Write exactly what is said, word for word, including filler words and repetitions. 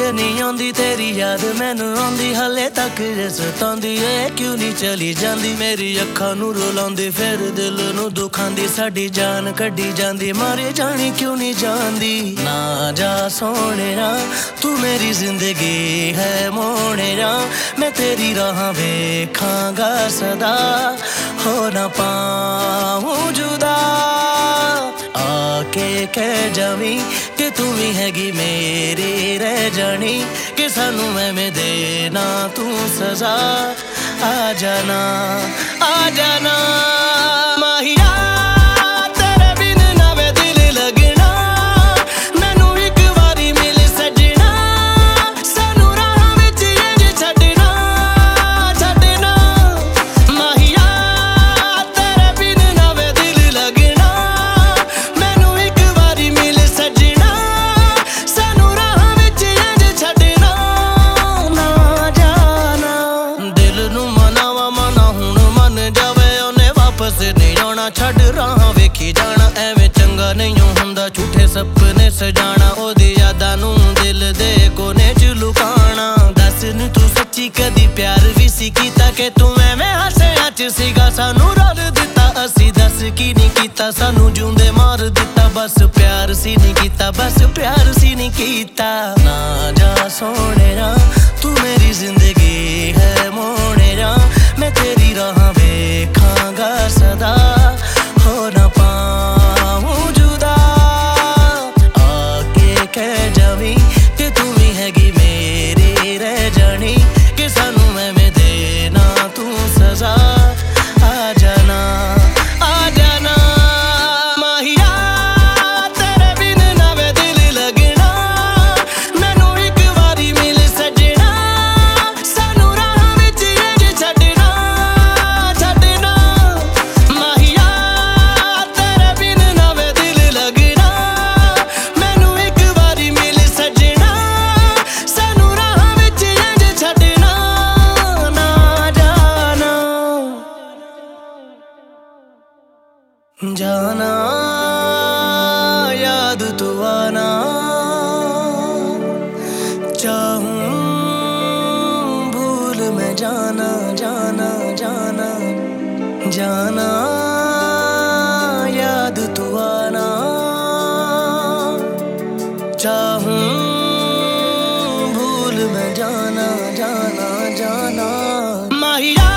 नींद नहीं आंदी तेरी याद मैनू आंदी हले तक सतांदी ए क्यों नहीं चली जांदी मेरी अखां नू रुलांदी फिर दिल नू दुखांदी साडी जान कड्डी जांदी मारे जानी क्यों नहीं जांदी ना जा सोहणिया तू मेरी जिंदगी है मोहणिया मैं तेरी राह वेखांगा सदा हो ना पाऊं जुदा आके कह जावी कि तू ही हैगी मेरी रह जानी कि सानू मैं देना तू सजा आ जाना आ जाना माहिया तेरे बिन ना मैं दिल लगना मैनू एक बारी मिल सजना सानू राह विच इंज छड्डना छड्डना माहिया तेरे बिन ना मैं दिल लगना मैनू एक बारी मिल सजना सानू राह विच इंज छड्डना ना जाना दिल नू मनावा मना हुण मन जावे ओने वापस नहीं आना छड्ड राह वेखी जाना एवें चंगा नहीं हुंदा झूठे सपने सजाना ओदी यादां नू दिल दे कोने च लुकाना दस नी तू सच्ची कदी प्यार भी सी कीता कि तू एवें हासियां च सीगा सानू रल दिता असी दस की नहीं कीता सानू जूंदे मार दिता बस प्यार सी नहीं कीता बस प्यार सी नहीं कीता ना जा सोहणिया तू मेरी जिंदगी है मोहणिया मैं तेरी राह वेखांगा सदा हो ना पाऊं जुदा आके कह जावी कि तू ही हैगी मेरी रह जानी कि सानू मैं देना तू सजा आ जाना आ जाना माहिया तेरे बिन ना मैं दिल लगना मैनू एक बारी मिल सजना सानू राह विच इंज छड्डना छड्डना माहिया तेरे बिन ना मैं दिल लगना मैनू एक बारी मिल सजना सानू राह विच इंज छड्डना ना जाना जाना याद तू आना चाहूं भूल मैं जाना जाना जाना जाना याद तू आना चाहूं भूल मैं जाना जाना जाना माहिया